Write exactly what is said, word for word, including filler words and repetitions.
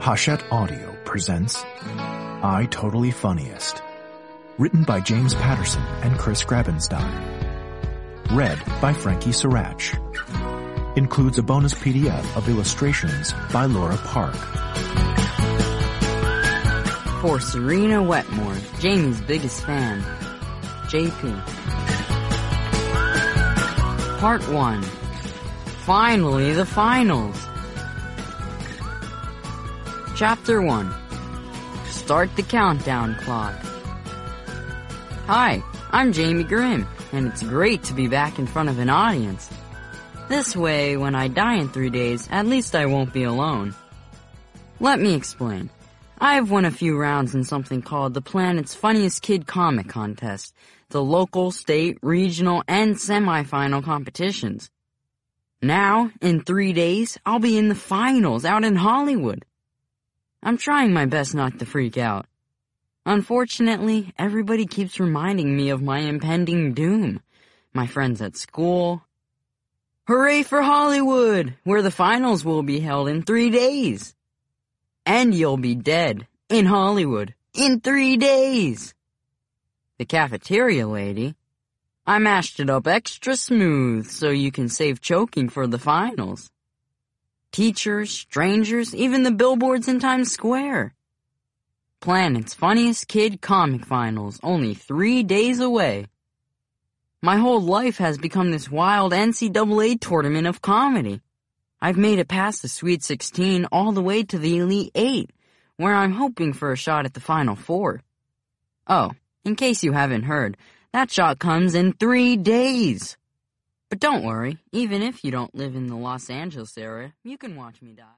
Hachette Audio presents I Totally Funniest. Written by James Patterson and Chris Grabenstein. Read by Frankie Sirach. Includes a bonus P D F of illustrations by Laura Park. For Serena Wetmore, Jamie's biggest fan, J P. Part one. Finally, the finals. Chapter one. Start the countdown clock. Hi, I'm Jamie Grimm, and it's great to be back in front of an audience. This way, when I die in three days, at least I won't be alone. Let me explain. I've won a few rounds in something called the Planet's Funniest Kid Comic Contest, the local, state, regional, and semi-final competitions. Now, in three days, I'll be in the finals out in Hollywood. I'm trying my best not to freak out. Unfortunately, everybody keeps reminding me of my impending doom. My friends at school. Hooray for Hollywood, where the finals will be held in three days. And you'll be dead, in Hollywood, in three days. The cafeteria lady. I mashed it up extra smooth so you can save choking for the finals. Teachers, strangers, even the billboards in Times Square. Planet's Funniest Kid Comic Finals, only three days away. My whole life has become this wild N C double A tournament of comedy. I've made it past the Sweet sixteen all the way to the Elite Eight, where I'm hoping for a shot at the Final Four. Oh, in case you haven't heard, that shot comes in three days. But don't worry, even if you don't live in the Los Angeles area, you can watch me die.